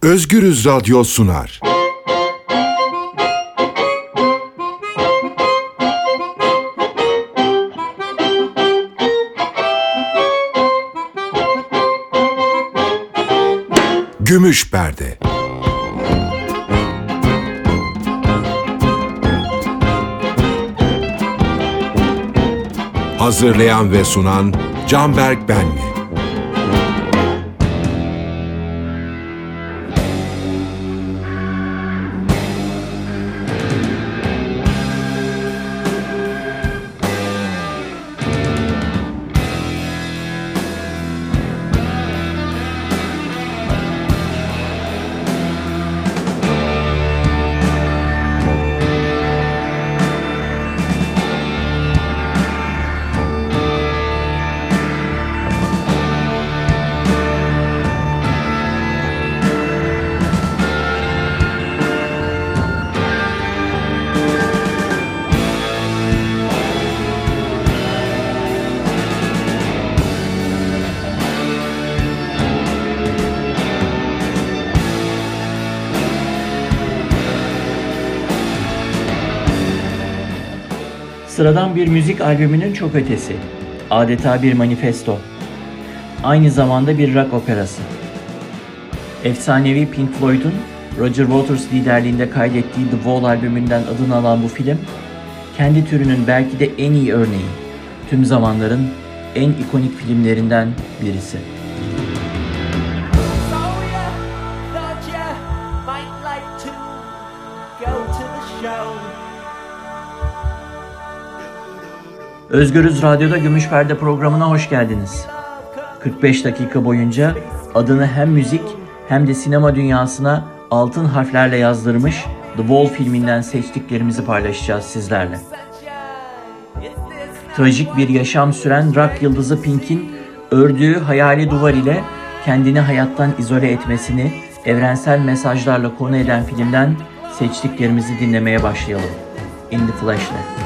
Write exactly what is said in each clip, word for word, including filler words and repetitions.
Özgürüz Radyo sunar. Gümüş Perde. Hazırlayan ve sunan Canberk Benli. Sıradan bir müzik albümünün çok ötesi, adeta bir manifesto. Aynı zamanda bir rock operası. Efsanevi Pink Floyd'un Roger Waters liderliğinde kaydettiği The Wall albümünden adını alan bu film, kendi türünün belki de en iyi örneği, tüm zamanların en ikonik filmlerinden birisi. Özgürüz Radyo'da Gümüş Perde programına hoş geldiniz. kırk beş dakika boyunca adını hem müzik hem de sinema dünyasına altın harflerle yazdırmış The Wall filminden seçtiklerimizi paylaşacağız sizlerle. Trajik bir yaşam süren rock yıldızı Pink'in ördüğü hayali duvar ile kendini hayattan izole etmesini evrensel mesajlarla konu eden filmden seçtiklerimizi dinlemeye başlayalım. In the Flash'le.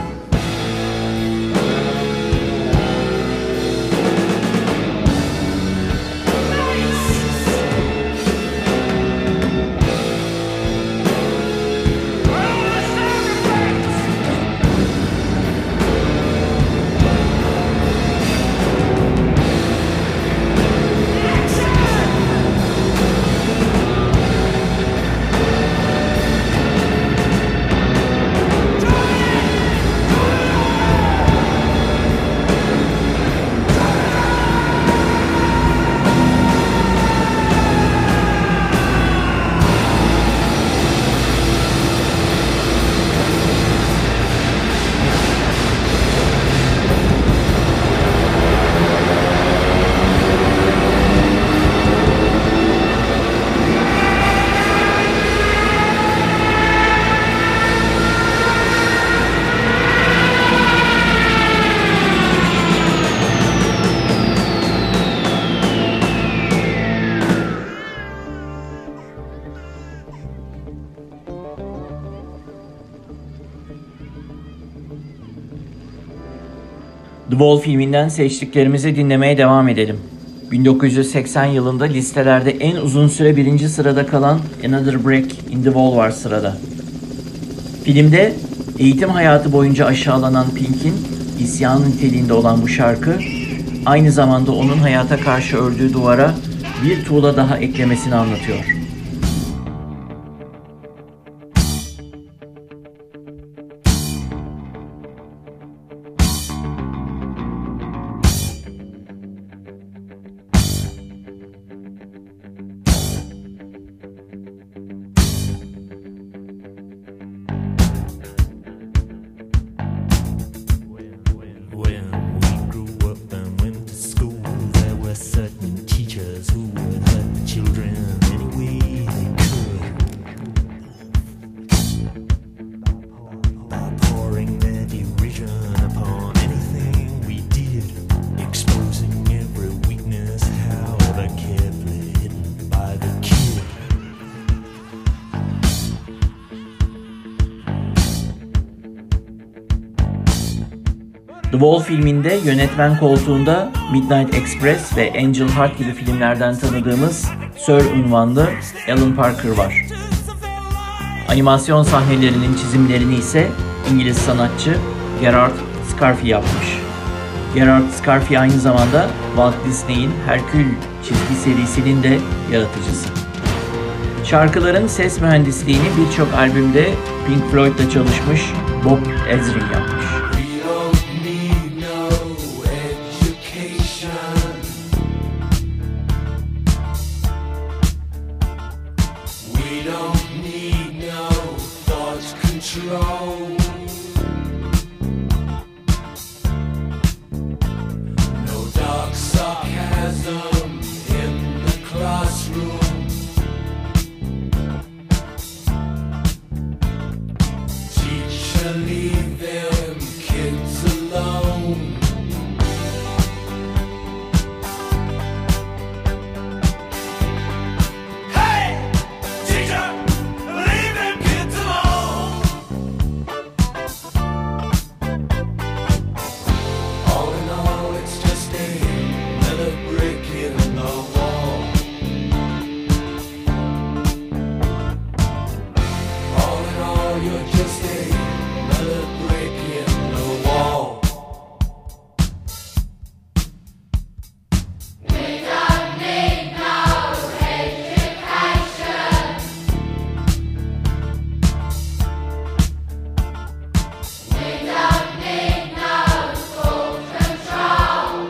The Wall filminden seçtiklerimizi dinlemeye devam edelim. bin dokuz yüz seksen yılında listelerde en uzun süre birinci sırada kalan Another Brick in the Wall var sırada. Filmde eğitim hayatı boyunca aşağılanan Pink'in isyanı niteliğinde olan bu şarkı, aynı zamanda onun hayata karşı ördüğü duvara bir tuğla daha eklemesini anlatıyor. The Wall filminde yönetmen koltuğunda Midnight Express ve Angel Heart gibi filmlerden tanıdığımız Sir unvanlı Alan Parker var. Animasyon sahnelerinin çizimlerini ise İngiliz sanatçı Gerard Scarfe yapmış. Gerard Scarfe aynı zamanda Walt Disney'in Herkül çizgi serisinin de yaratıcısı. Şarkıların ses mühendisliğini birçok albümde Pink Floyd'la çalışmış Bob Ezrin yapmış. Leave them kids alone. Hey, teacher, leave them kids alone. All in all, it's just another brick in the wall. All in all, you're just a another brick in the wall. We don't need no education. We don't need no school control.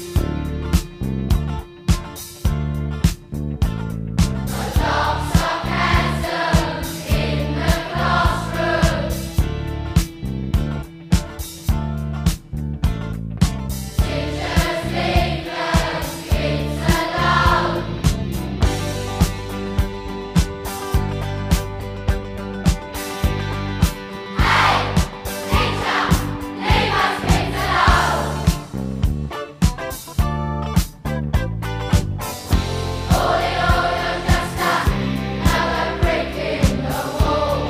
Adopt sarcasm in the classroom. Teachers leave them kids alone. Hey, teacher, leave us kids alone. All in all, you're just another brick in the wall.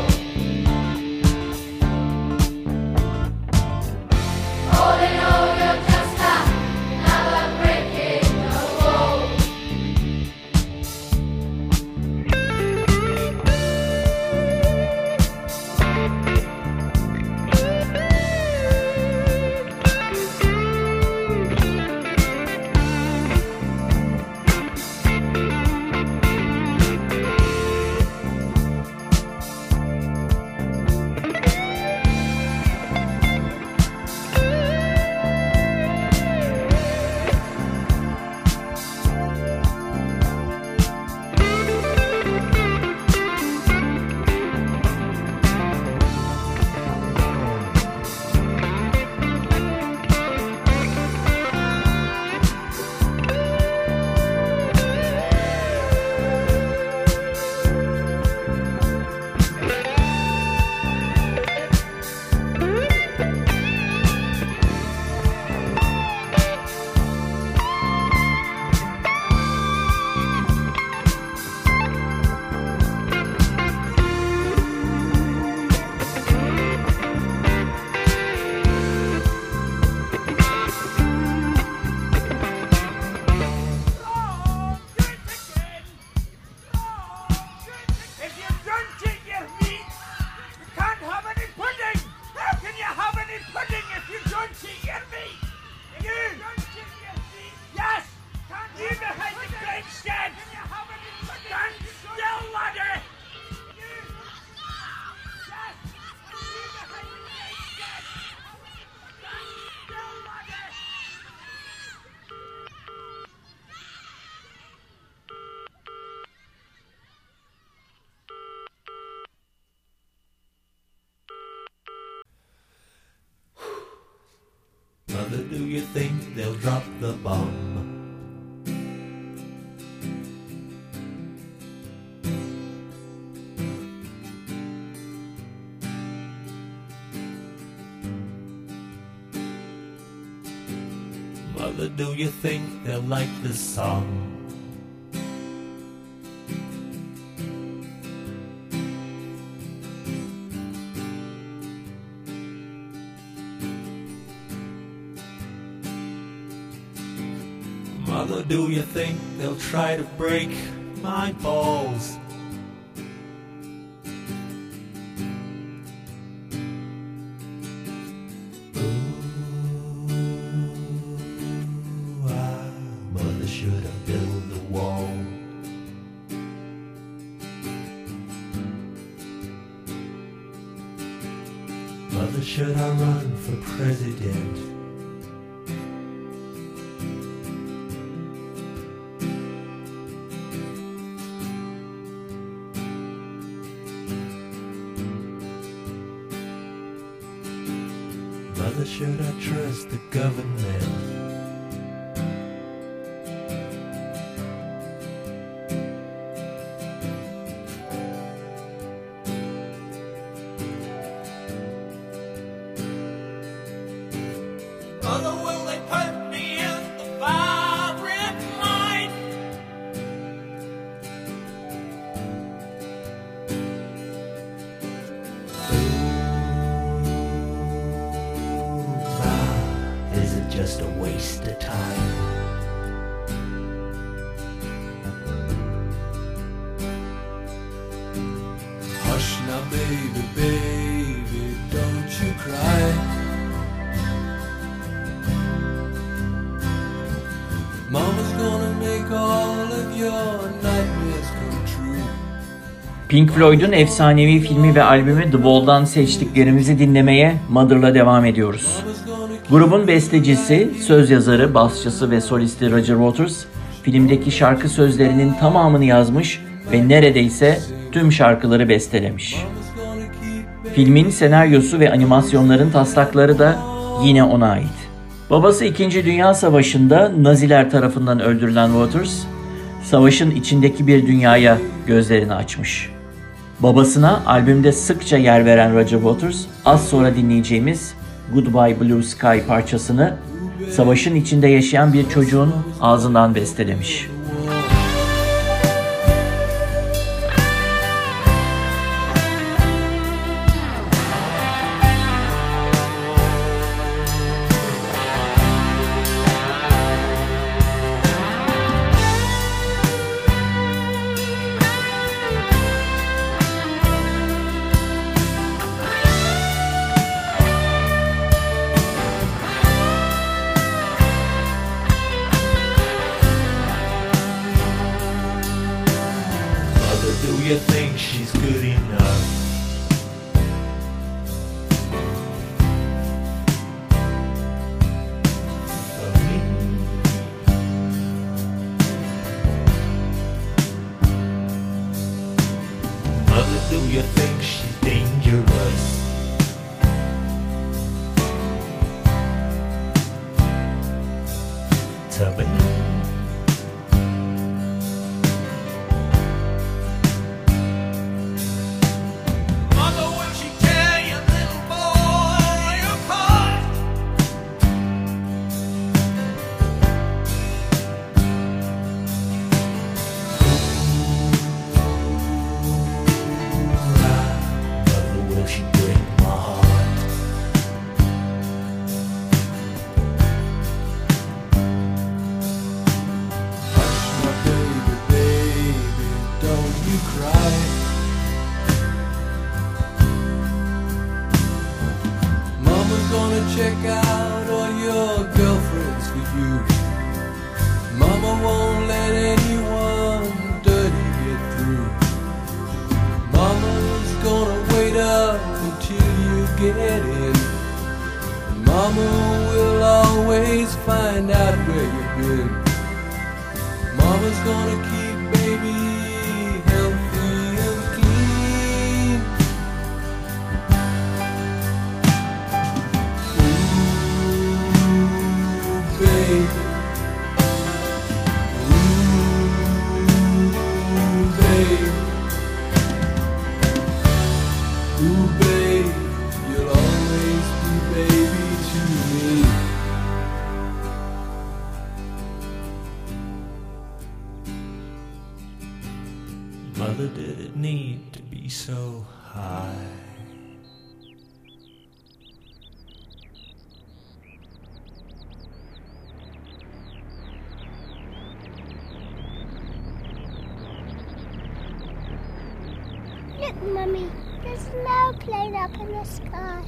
All in all, you're just another brick in the wall. If you don't eat your meat, you can't have any pudding. How can you have any pudding if you don't eat your meat? You don't eat your meat? Yes. Can't you behind the great shed? Can you have any pudding? Stand still, laddie. You. Yes. You behind the great shed. Stand still, laddie. Mother, do you think they'll drop the bomb? Mother, do you think they'll like this song? Mother, do you think they'll try to break mine falls. Ooh, ah, mother should have built the wall. Mother, should I run for president? Mother, should I trust the government? Mother, will they put me in the vibrant mine? Ooh, ah, is it just a waste of time? Hush now, baby, baby, don't you cry. Mama's gonna make all of your nightmares come true. Pink Floyd'un efsanevi filmi ve albümü The Wall'dan seçtiklerimizi dinlemeye Mother'la devam ediyoruz. Grubun bestecisi, söz yazarı, basçısı ve solisti Roger Waters, filmdeki şarkı sözlerinin tamamını yazmış ve neredeyse tüm şarkıları bestelemiş. Filmin senaryosu ve animasyonların taslakları da yine ona ait. Babası İkinci Dünya Savaşı'nda Naziler tarafından öldürülen Waters, savaşın içindeki bir dünyaya gözlerini açmış. Babasına albümde sıkça yer veren Roger Waters, az sonra dinleyeceğimiz Goodbye Blue Sky parçasını savaşın içinde yaşayan bir çocuğun ağzından bestelemiş. Do you think she's good enough? For me? Mother, do you think she's dangerous? To me? Check out all your girlfriends for you. Mama won't let anyone dirty get through. Mama's gonna wait up until you get in. Mama will always find out where you've been. Mama's gonna keep baby healthy and clean. Baby, ooh, baby, ooh, baby, you'll always be baby to me. Mother, did it need to be so high? Look, Mummy, there's an airplane up in the sky.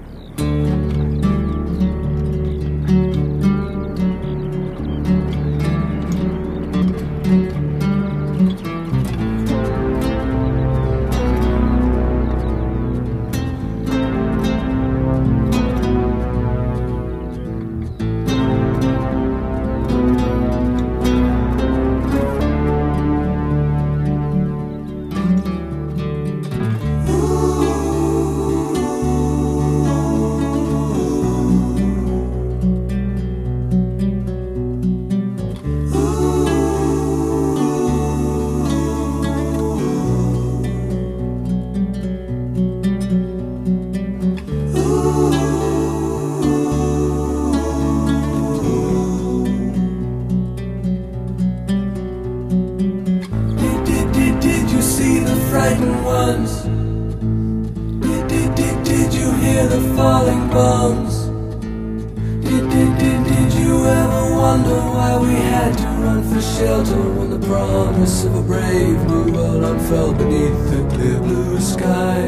Frightened ones. Did, did, did, did you hear the falling bombs? Did, did, did, did you ever wonder why we had to run for shelter when the promise of a brave new world unfurled beneath the clear blue sky?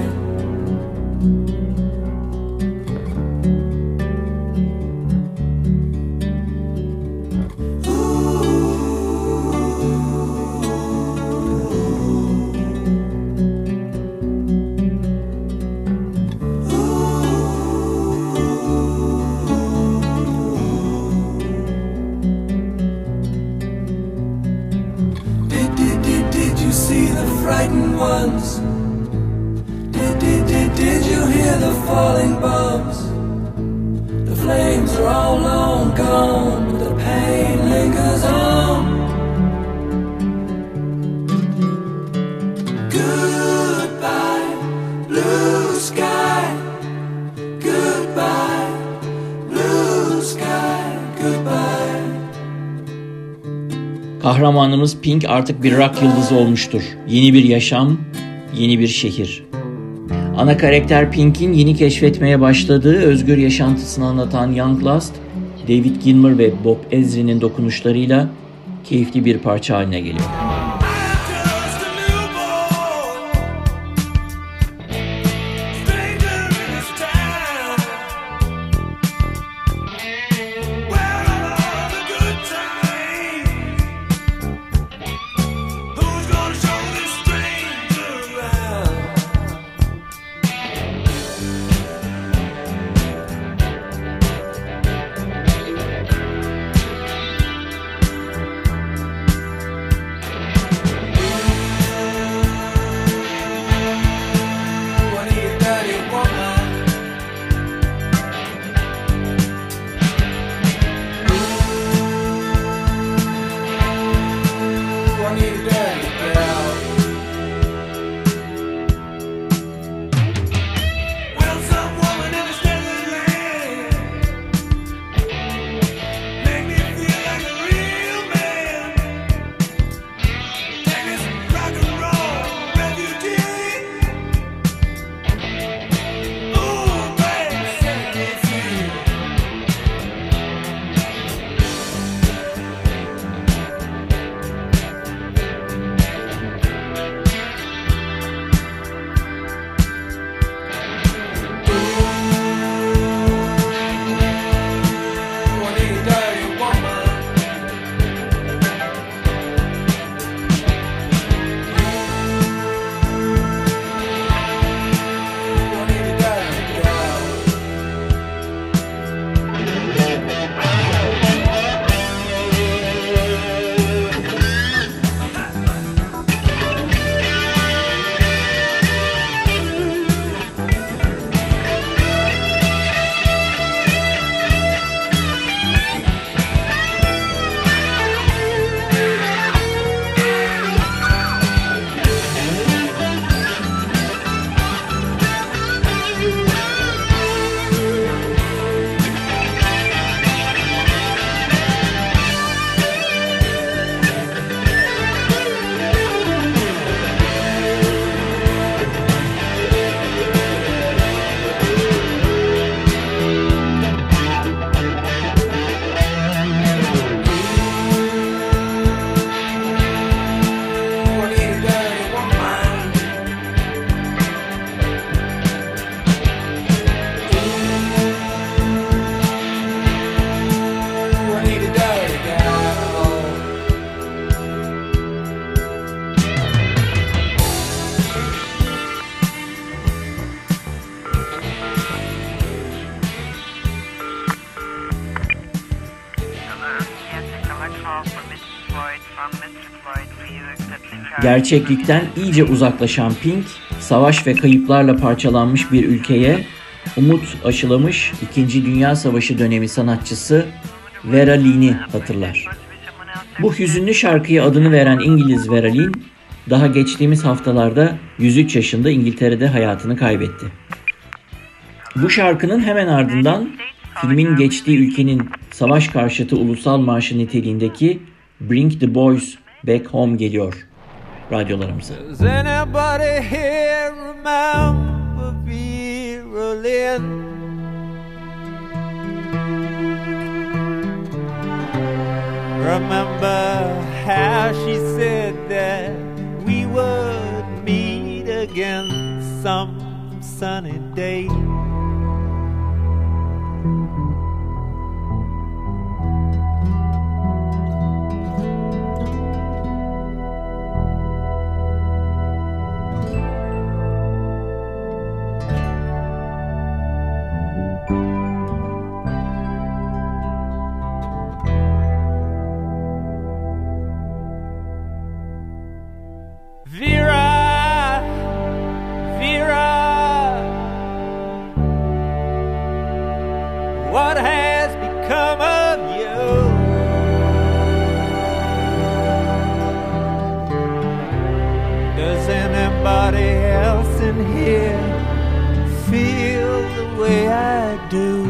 See the frightened ones. Did, did, did, did you hear the falling bombs? The flames are all long gone, but the pain lingers on. Goodbye, blue sky. Goodbye, blue sky. Goodbye. Kahramanımız Pink artık bir rock yıldızı olmuştur. Yeni bir yaşam, yeni bir şehir. Ana karakter Pink'in yeni keşfetmeye başladığı özgür yaşantısını anlatan Young Lust, David Gilmour ve Bob Ezrin'in dokunuşlarıyla keyifli bir parça haline geliyor. Gerçeklikten iyice uzaklaşan Pink, savaş ve kayıplarla parçalanmış bir ülkeye umut aşılamış İkinci Dünya Savaşı dönemi sanatçısı Vera Lynn'i hatırlar. Bu hüzünlü şarkıya adını veren İngiliz Vera Lynn, daha geçtiğimiz haftalarda yüz üç yaşında İngiltere'de hayatını kaybetti. Bu şarkının hemen ardından filmin geçtiği ülkenin savaş karşıtı ulusal marşı niteliğindeki Bring the Boys Back Home geliyor radyolarımıza. Does anybody here remember Vera Lynn? Remember how she said that we would meet again some sunny day? Vera, Vera, what has become of you? Does anybody else in here feel the way I do?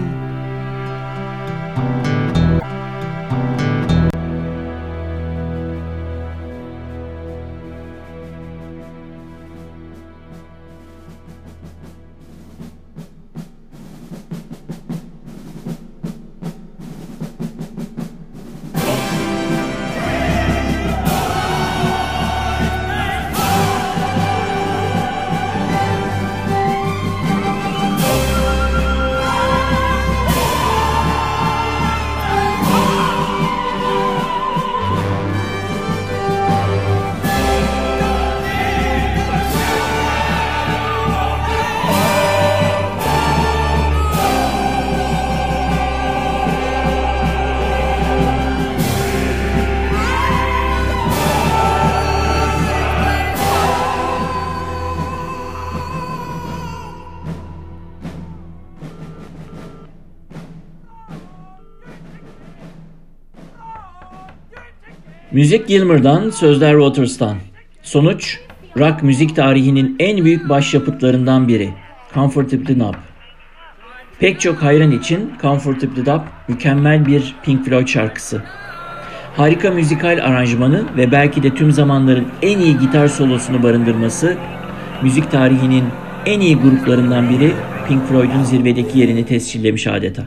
Müzik Gilmour'dan, sözler Waters'tan. Sonuç, rock müzik tarihinin en büyük başyapıtlarından biri, Comfortably Numb. Pek çok hayran için Comfortably Numb mükemmel bir Pink Floyd şarkısı. Harika müzikal aranjmanı ve belki de tüm zamanların en iyi gitar solosunu barındırması, müzik tarihinin en iyi gruplarından biri Pink Floyd'un zirvedeki yerini tescillemiş adeta.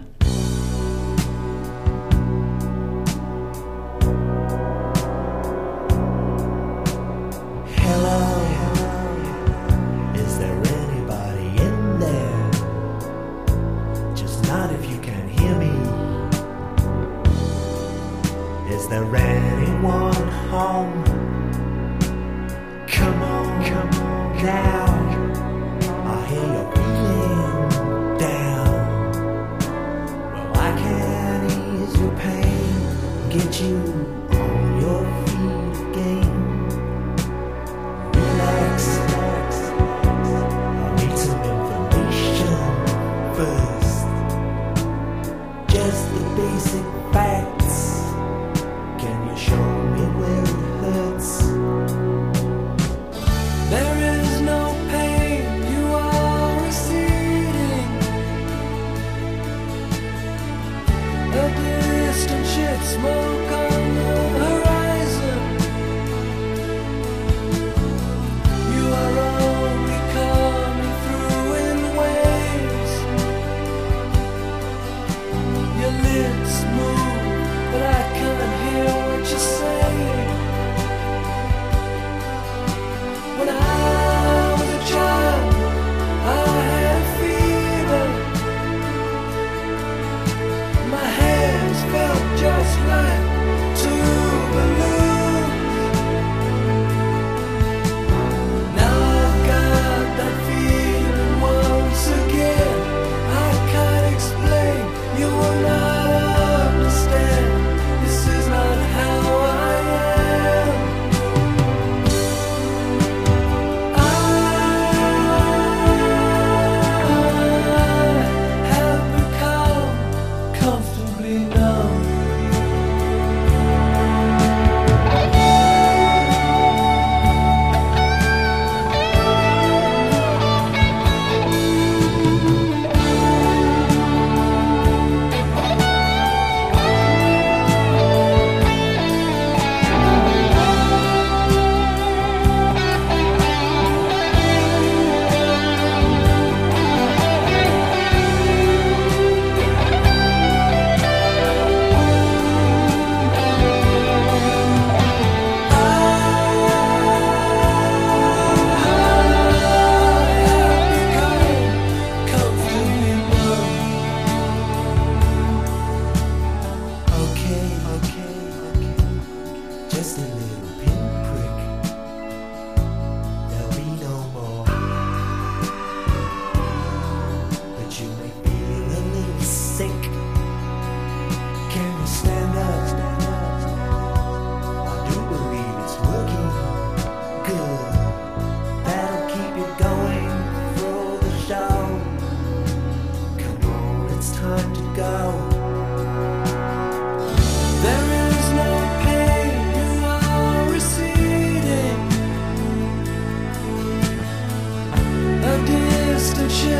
Is there anyone home? Come on, come on now. I hear you're feeling down. Well, I can ease your pain, get you on your feet again. Relax, relax. I need some information first. Just the basic facts. Can you show me where it hurts? There is no pain, you are receding. A distant ship, smoke on the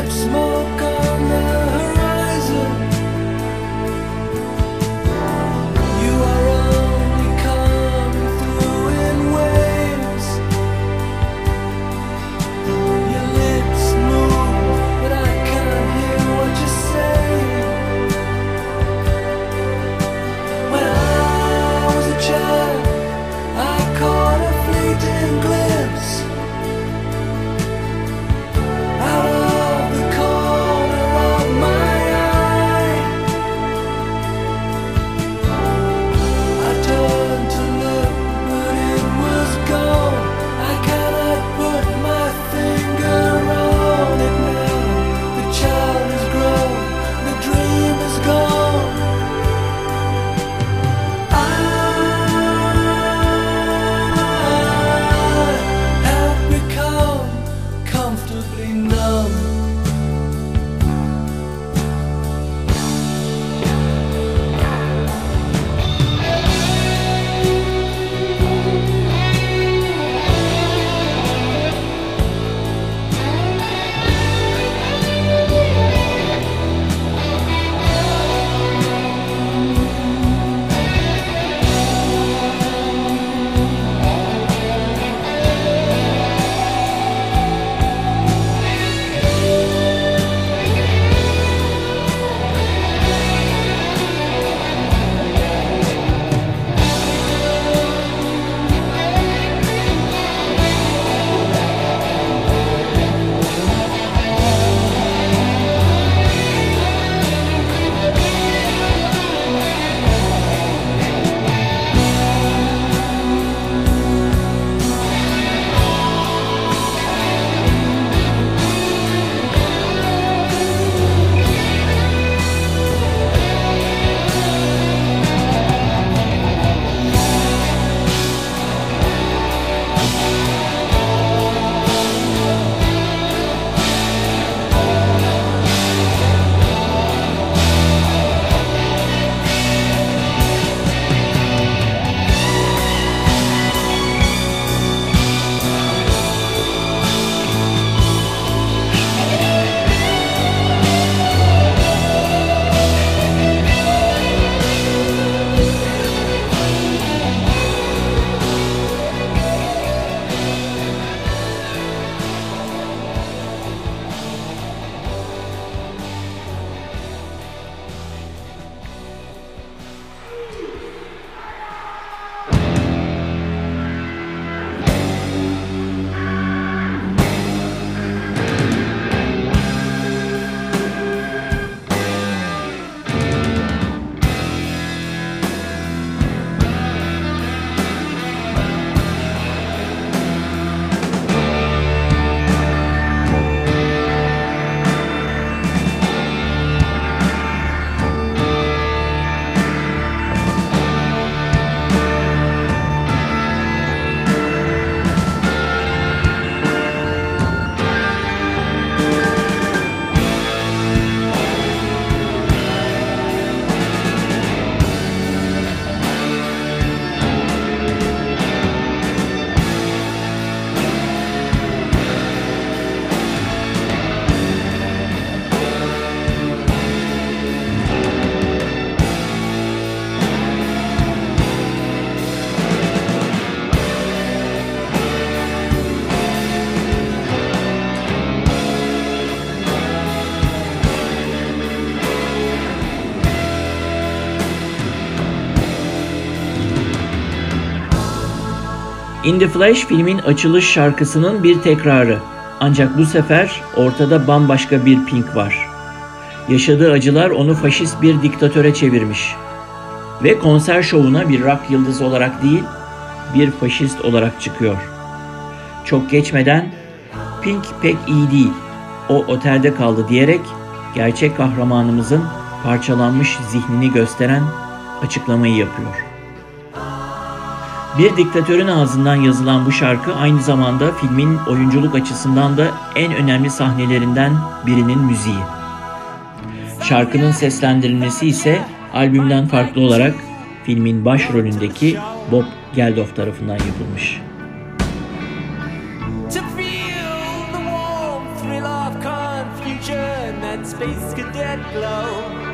lit smoke on the horizon. You are only coming through in waves. Your lips move, but I can't hear what you say. When I was a child, I caught a fleeting glimpse out of the corner of my eye. I turned to look, but it was gone. I cannot put my finger on it now. The child is grown, the dream is gone. I have become comfortably numb. In the Flash filmin açılış şarkısının bir tekrarı. Ancak bu sefer ortada bambaşka bir Pink var. Yaşadığı acılar onu faşist bir diktatöre çevirmiş. Ve konser şovuna bir rock yıldızı olarak değil, bir faşist olarak çıkıyor. Çok geçmeden Pink pek iyi değil, o otelde kaldı diyerek gerçek kahramanımızın parçalanmış zihnini gösteren açıklamayı yapıyor. Bir diktatörün ağzından yazılan bu şarkı aynı zamanda filmin oyunculuk açısından da en önemli sahnelerinden birinin müziği. Şarkının seslendirilmesi ise albümden farklı olarak filmin başrolündeki Bob Geldof tarafından yapılmış. To feel the warm thrill of confusion, and space cadet glow.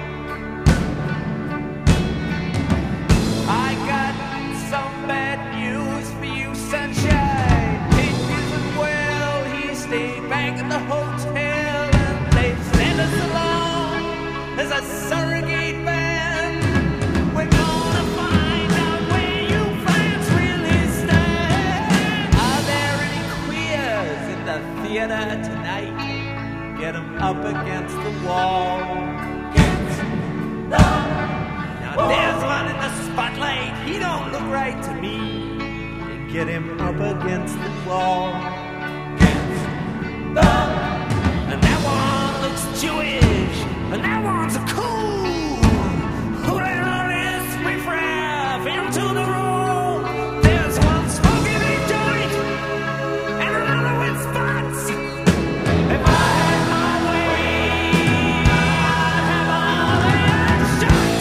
I got some bad news for you, sunshine. Pink isn't well, he stayed back at the hotel, and they sent us along as a surrogate band. We're gonna find out where you fans really stand. Are there any queers in the theater tonight? Get 'em up against the wall. Against the Now there's one in the spotlight, he don't look right to me. Get him up against the wall. Against the And that one looks Jewish, and that one's a cool. Who the hell is riffraff into the room? There's one smoking a joint, and another with spots. If I had my way, I'd have all that shot.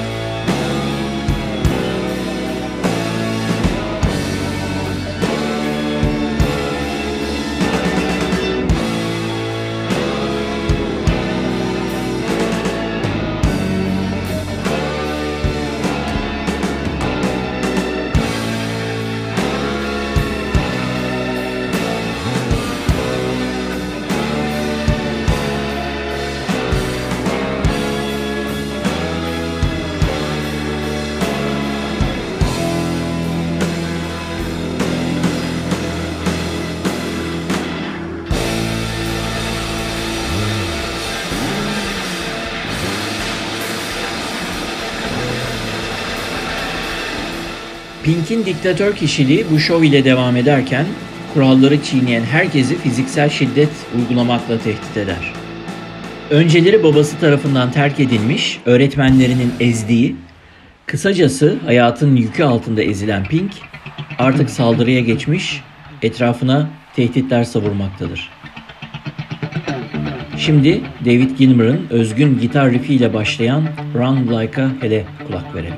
Pink'in diktatör kişiliği bu şov ile devam ederken kuralları çiğneyen herkesi fiziksel şiddet uygulamakla tehdit eder. Önceleri babası tarafından terk edilmiş, öğretmenlerinin ezdiği, kısacası hayatın yükü altında ezilen Pink artık saldırıya geçmiş, etrafına tehditler savurmaktadır. Şimdi David Gilmour'un özgün gitar riffiyle başlayan Run Like a Hell'e kulak verelim.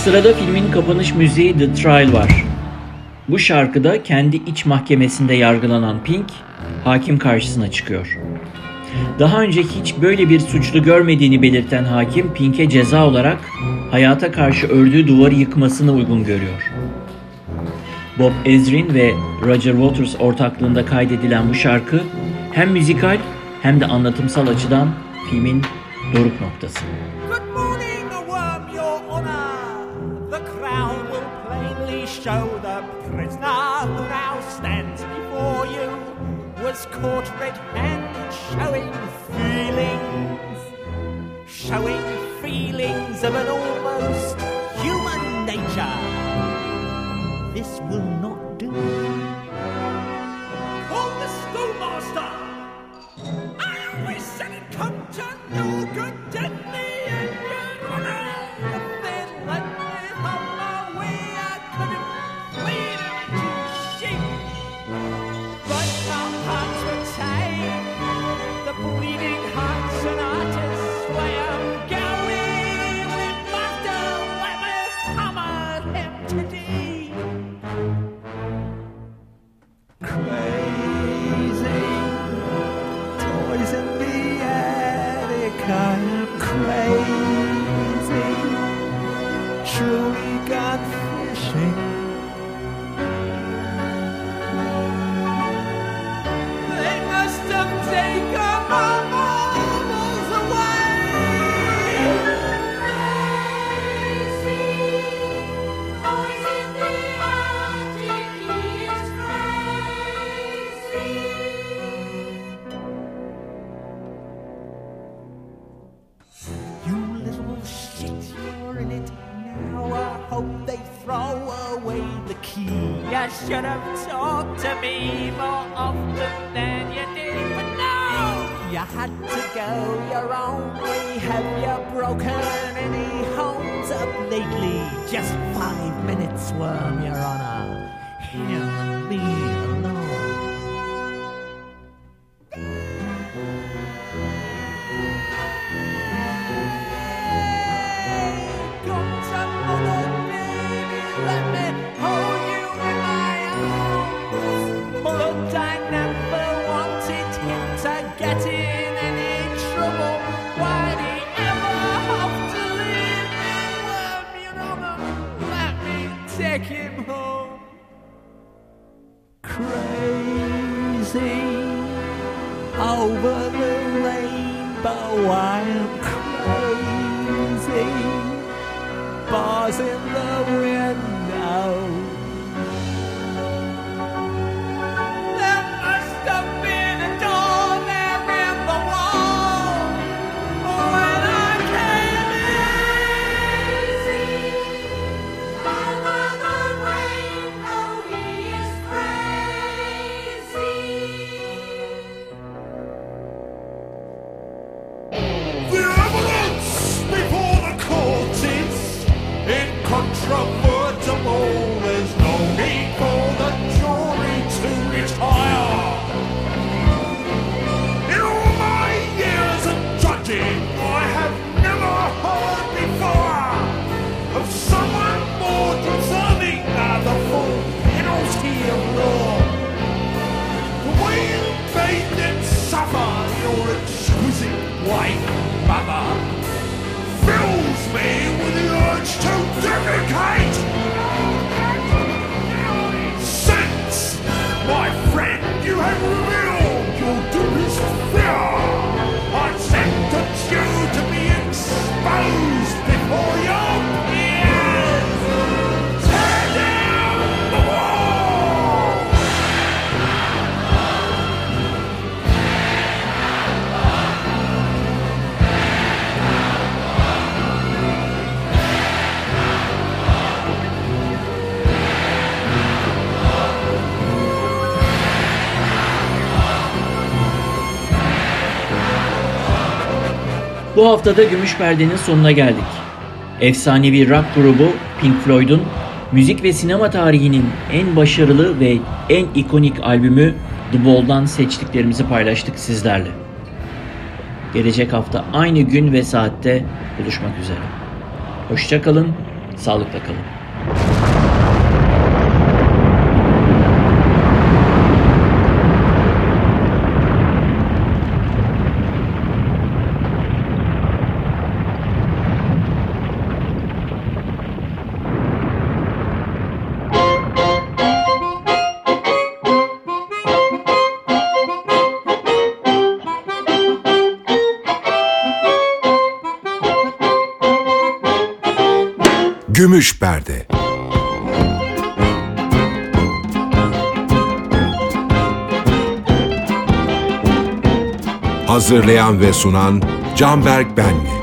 Sırada filmin kapanış müziği The Trial var. Bu şarkıda kendi iç mahkemesinde yargılanan Pink, hakim karşısına çıkıyor. Daha önce hiç böyle bir suçlu görmediğini belirten hakim, Pink'e ceza olarak hayata karşı ördüğü duvarı yıkmasını uygun görüyor. Bob Ezrin ve Roger Waters ortaklığında kaydedilen bu şarkı hem müzikal hem de anlatımsal açıdan filmin doruk noktası. Good morning, worm, your honor. The crown will plainly show the prisoner who now stands before you was caught red-handed, showing feelings, showing feelings of an almost human nature. This will not do. Call the schoolmaster. I always said it come to no good, deadly and good honor. If they'd let me on my way, I could have played them into shape. But our hearts were tied, the bleeding hearts and artists way I'm going. We must have let me hammer him today. Crazy toys in the attic. I am crazy, truly gone fishing. They must have taken my marbles away. You little shit, you're in it now. I hope they throw away the key. You should have talked to me more often than you did, but no! You had to go your own way. Have you broken any homes up lately? Just five minutes, worm, your honor. Him and me alone. Come to mother, baby, let me hold you in my arms. But I never wanted him to get in any trouble. Why'd he ever have to leave me? Worm, your honor, let me take him home. Crazy over the rainbow. I am crazy. Bars in the window. There must have been a door there in the wall when I came in. The evidence before the court is incontrovertible. There's no need for the jury to retire. In all my years of judging, I have never heard before of someone more deserving of the full penalty of law. The way you made them suffer, your exquisite wife, mother, fills me with the urge to duplicate. Since, my friend, you have revealed your deepest fear, I sentence you to be exposed before your peers. Tear down the wall! Bu haftada Gümüş Perde'nin sonuna geldik. Efsanevi rock grubu Pink Floyd'un müzik ve sinema tarihinin en başarılı ve en ikonik albümü The Wall'dan seçtiklerimizi paylaştık sizlerle. Gelecek hafta aynı gün ve saatte buluşmak üzere. Hoşça kalın, Sağlıkla kalın. Gümüş Perde. Hazırlayan ve sunan Canberk Benli.